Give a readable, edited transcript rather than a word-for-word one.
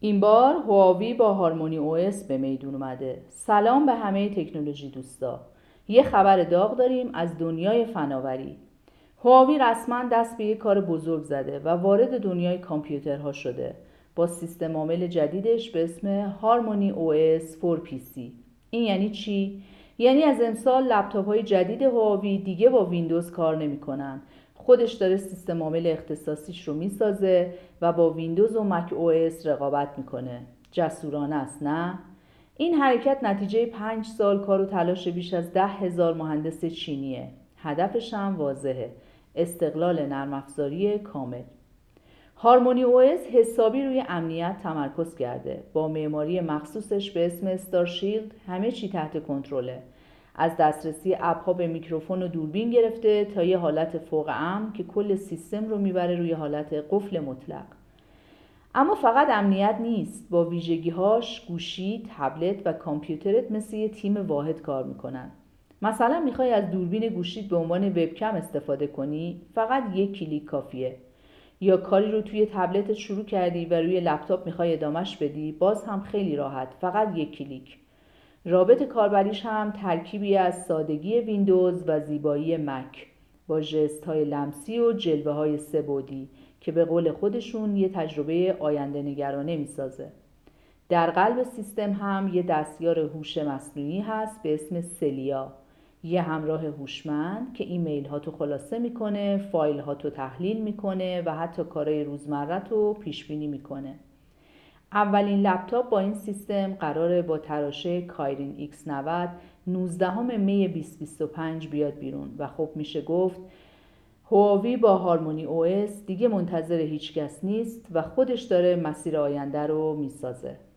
این بار هواوی با هارمونی او اس به میدون اومده. سلام به همه تکنولوژی دوستا. یه خبر داغ داریم از دنیای فناوری. هواوی رسما دست به یه کار بزرگ زده و وارد دنیای کامپیوترها شده با سیستم عامل جدیدش به اسم هارمونی او اس فور پی سی. این یعنی چی؟ یعنی از امسال لپتاپ های جدید هواوی دیگه با ویندوز کار نمیکنن. خودش داره سیستم عامل اختصاصیش رو میسازه و با ویندوز و مک او اس رقابت میکنه. جسورانه است نه؟ این حرکت نتیجه 5 سال کار و تلاش بیش از 10,000 مهندس چینیه. هدفش هم واضحه: استقلال نرم افزاری کامل. هارمونی او اس حسابی روی امنیت تمرکز کرده. با معماری مخصوصش به اسم استارشیلد همه چی تحت کنترله. از دسترسی اپ‌ها به میکروفون و دوربین گرفته تا یه حالت فوق امن که کل سیستم رو میبره روی حالت قفل مطلق. اما فقط امنیت نیست. با ویژگی‌هاش گوشی، تبلت و کامپیوترت مثل یه تیم واحد کار میکنن. مثلا میخوای از دوربین گوشیت به عنوان وبکم استفاده کنی، فقط یک کلیک کافیه. یا کاری رو توی تبلتت شروع کردی و روی لپتاپ میخوای ادامش بدی، باز هم خیلی راحت، فقط یک کلیک. رابط کاربریش هم ترکیبی از سادگی ویندوز و زیبایی مک با ژست های لمسی و جلوه های سه‌بعدی که به قول خودشون یه تجربه آینده نگرانه میسازه. در قلب سیستم هم یه دستیار هوش مصنوعی هست به اسم سلیا، یه همراه هوشمند که ایمیل هاتو خلاصه میکنه، فایل هاتو تحلیل میکنه و حتی کارهای روزمره‌تو پیش بینی میکنه. اولین لپتاپ با این سیستم قراره با تراشه کایرین X90 19 می 2025 بیاد بیرون و خب میشه گفت هواوی با هارمونی او اس دیگه منتظر هیچ کس نیست و خودش داره مسیر آینده رو میسازه.